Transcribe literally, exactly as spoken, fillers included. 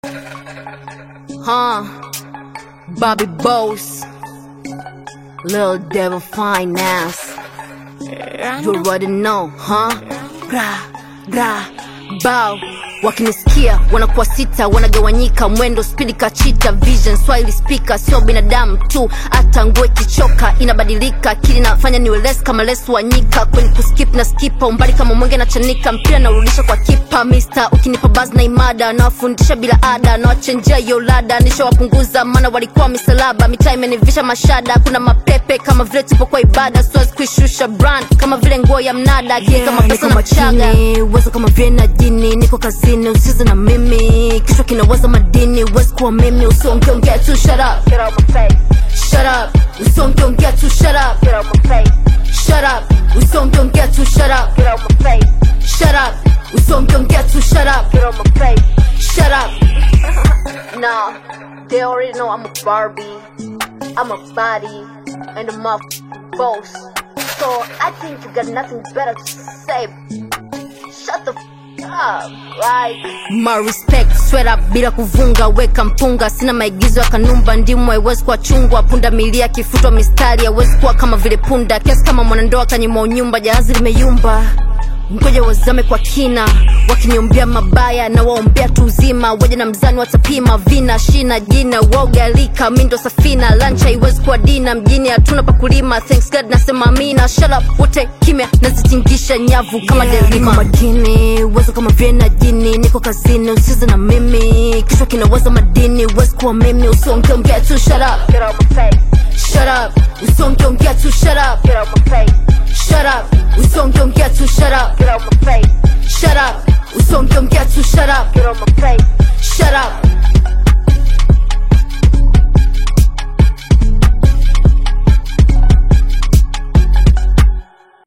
Huh? Bobby Boss, Lil Devil Finance. You already know, huh? Gra, gra, bow. Wakinisikia wanakuwa sita, wanagawanyika mwendo speedy kachita. Vision Swahili speaker, sio binadamu tu, hata nguo kichoka inabadilika. Akili nafanya niwe less kama less wanyika. Kwenye kuskip na skipa, umbali kama mwenge na chanika. Mpira na urudisha kwa kipa, mister ukinipa buzz na imada. Na wafundisha bila ada, na wachenjea yo lada. Nisha wapunguza mana walikuwa misalaba. Mitaa imenivisha mashada, kuna mapepe kama vile tupo kwa ibada. Siwezi kuishusha brand, kama vile nguo ya mnada. Kile kama pesa na chaga, uwezo kama vile na jini. Niko kazini usize na mimi, kichwa kinawaza madini. Wezi kuwa mimi, usongeongea tu shut up. Get out my face. Shut up, usongeongea tu shut up. Get out my face. Shut up, usongeongea tu shut up. Get out my face. Shut up, usongeongea tu shut up. Get out my face. Shut up. Nah, they already know I'm a Barbie, I'm a body, and I'm a boss. So I think you got nothing better to say. Shut the f up, right? My respect, sweat up bila kuvunga. Weka mpunga, sina maigizo ya kanumba. Ndimu haiwezi kuwa chungwa, punda milia kifutwa mistari. Haiwezi kuwa kama vile punda, kiasi kama mwanandoa kanyima unyumba. Jahazi limeyumba, ngoja wazame kwa kina. Wakiniombea mabaya na waombea tu uzima. Waje na mzani watapima, vina shina jina. Waugalika, mindo safina. Lunch haiwezi kuwa dina, mjini hatuna pakulima. Thanks God nasema amina. Shut up, wote kimya, nazitingisha nyavu kama yeah, delima. Niko makini, uwezo kama vile na jini. Niko kazini, usize na mimi, kichwa kinawaza madini. Uwezi kuwa mimi, usongeongea tu shut up. Get out my face. Shut up, usongeongea tu shut up. Get out my face. Shut up, usongeongea tu shut up. Get out my face. Shut up, usongeongea tu shut up. Get out my face. Shut up.